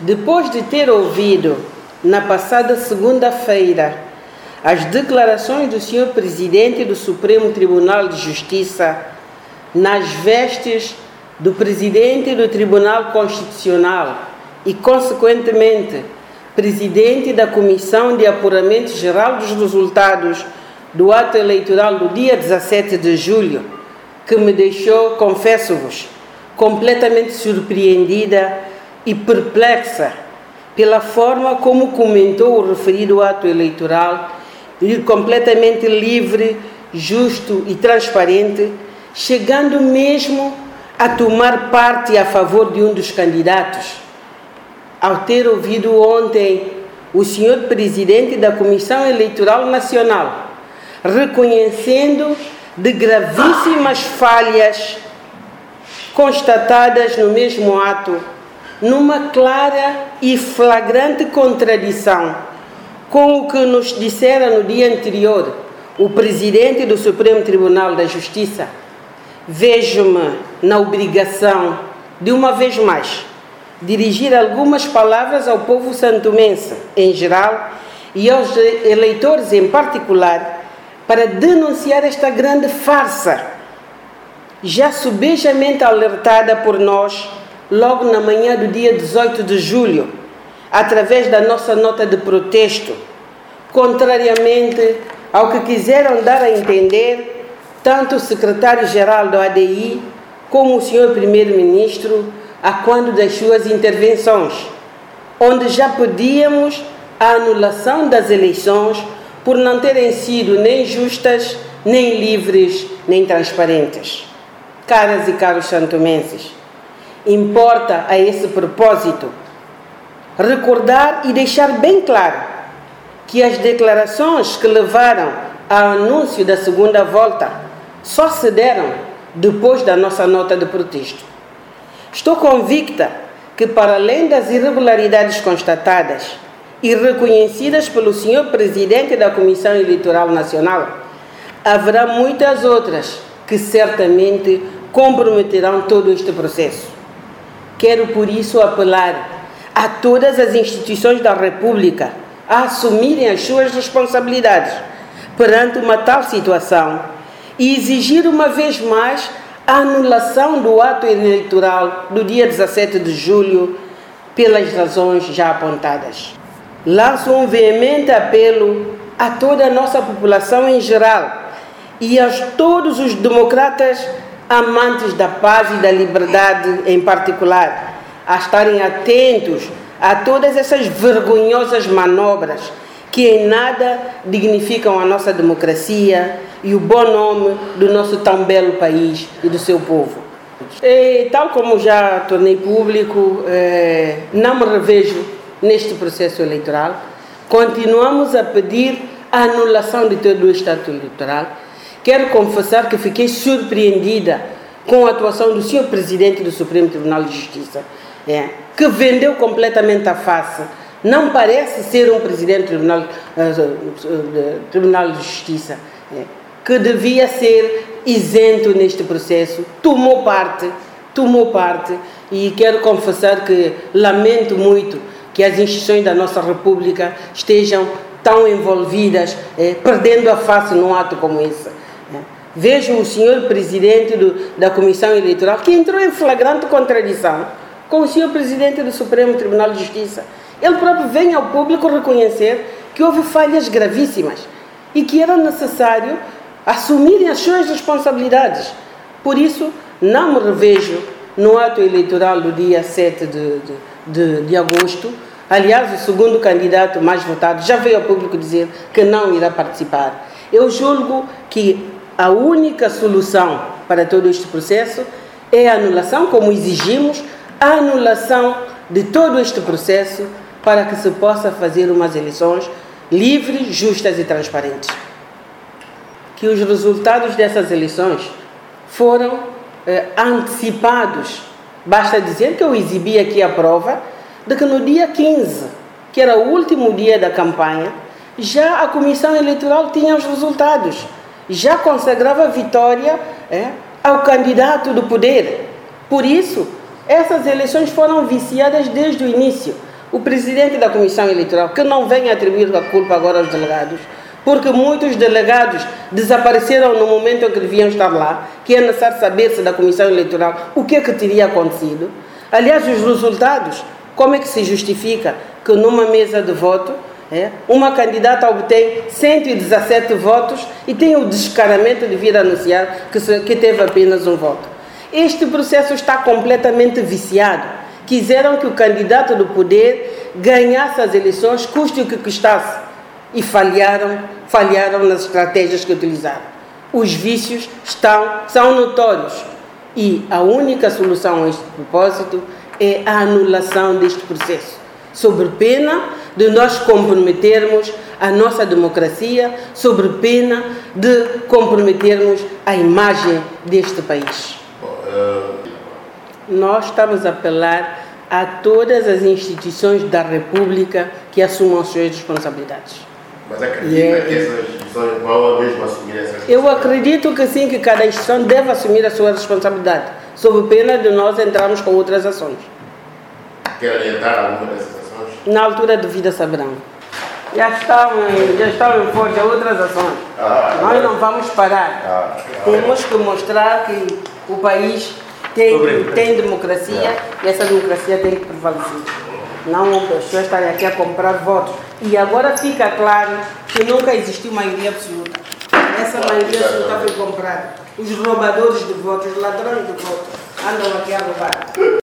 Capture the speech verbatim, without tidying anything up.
Depois de ter ouvido, na passada segunda-feira, as declarações do senhor Presidente do Supremo Tribunal de Justiça, nas vestes do Presidente do Tribunal Constitucional e, consequentemente, Presidente da Comissão de Apuramento Geral dos Resultados do ato eleitoral do dia dezassete de julho, que me deixou, confesso-vos, completamente surpreendida e perplexa pela forma como comentou o referido ato eleitoral, completamente livre, justo e transparente, chegando mesmo a tomar parte a favor de um dos candidatos. Ao ter ouvido ontem o senhor Presidente da Comissão Eleitoral Nacional reconhecendo de gravíssimas falhas constatadas no mesmo ato, numa clara e flagrante contradição com o que nos dissera no dia anterior o Presidente do Supremo Tribunal da Justiça, vejo-me na obrigação, de uma vez mais, dirigir algumas palavras ao povo santomense em geral e aos eleitores em particular para denunciar esta grande farsa, já subejamente alertada por nós logo na manhã do dia dezoito de julho, através da nossa nota de protesto, contrariamente ao que quiseram dar a entender tanto o secretário-geral do A D I como o senhor primeiro-ministro a quando das suas intervenções, onde já pedíamos a anulação das eleições por não terem sido nem justas, nem livres, nem transparentes. Caras e caros santomenses, importa a esse propósito recordar e deixar bem claro que as declarações que levaram ao anúncio da segunda volta só se deram depois da nossa nota de protesto. Estou convicta que, para além das irregularidades constatadas e reconhecidas pelo senhor Presidente da Comissão Eleitoral Nacional, haverá muitas outras que certamente comprometerão todo este processo. Quero, por isso, apelar a todas as instituições da República a assumirem as suas responsabilidades perante uma tal situação e exigir uma vez mais a anulação do ato eleitoral do dia dezassete de julho pelas razões já apontadas. Lanço um veemente apelo a toda a nossa população em geral e a todos os democratas amantes da paz e da liberdade em particular, a estarem atentos a todas essas vergonhosas manobras que em nada dignificam a nossa democracia e o bom nome do nosso tão belo país e do seu povo. E, tal como já tornei público, eh, não me revejo neste processo eleitoral. Continuamos a pedir a anulação de todo o estatuto eleitoral. Quero confessar que fiquei surpreendida com a atuação do senhor Presidente do Supremo Tribunal de Justiça, é, que vendeu completamente a face. Não parece ser um Presidente do Tribunal, uh, Tribunal de Justiça, é, que devia ser isento neste processo. Tomou parte, tomou parte, e quero confessar que lamento muito que as instituições da nossa República estejam tão envolvidas, é, perdendo a face num ato como esse. Vejo o senhor Presidente do, da Comissão Eleitoral, que entrou em flagrante contradição com o senhor Presidente do Supremo Tribunal de Justiça. Ele próprio vem ao público reconhecer que houve falhas gravíssimas e que era necessário assumirem as suas responsabilidades. Por isso, não me revejo no ato eleitoral do dia sete de, de, de, de agosto. Aliás, o segundo candidato mais votado já veio ao público dizer que não irá participar. Eu julgo que a única solução para todo este processo é a anulação, como exigimos, a anulação de todo este processo para que se possa fazer umas eleições livres, justas e transparentes. Que os resultados dessas eleições foram eh, antecipados. Basta dizer que eu exibi aqui a prova de que no dia quinze, que era o último dia da campanha, já a Comissão Eleitoral tinha os resultados. Já consagrava a vitória é, ao candidato do poder. Por isso, essas eleições foram viciadas desde o início, o presidente da Comissão Eleitoral, que não venha atribuir a culpa agora aos delegados, porque muitos delegados desapareceram no momento em que deviam estar lá, que é necessário saber-se da Comissão Eleitoral o que é que teria acontecido. Aliás, os resultados, como é que se justifica que numa mesa de voto, é, uma candidata obtém cento e dezassete votos e tem o descaramento de vir anunciar que, se, que teve apenas um voto? Este processo está completamente viciado. Quiseram que o candidato do poder ganhasse as eleições, custe o que custasse, e falharam, falharam nas estratégias que utilizaram. Os vícios estão, são notórios e a única solução a este propósito é a anulação deste processo, sob pena de nós comprometermos a nossa democracia, sob pena de comprometermos a imagem deste país. Nós estamos a apelar a todas as instituições da República que assumam as suas responsabilidades. Mas acredita é, que essas instituições vão mesmo assumir essa responsabilidade? Eu acredito que sim, que cada instituição deve assumir a sua responsabilidade, sob pena de nós entrarmos com outras ações. Quer adiantar alguma dessas ações? Na altura devida saberão. Já estão, já estão em força outras ações. Ah, Nós não vamos parar. Ah, Temos que mostrar que o país tem, tem democracia e essa democracia tem que prevalecer. Não as pessoas estarem aqui a comprar votos. E agora fica claro que nunca existiu maioria absoluta. Essa maioria absoluta foi comprada. Os roubadores de votos, os ladrões de votos, andam aqui a roubar.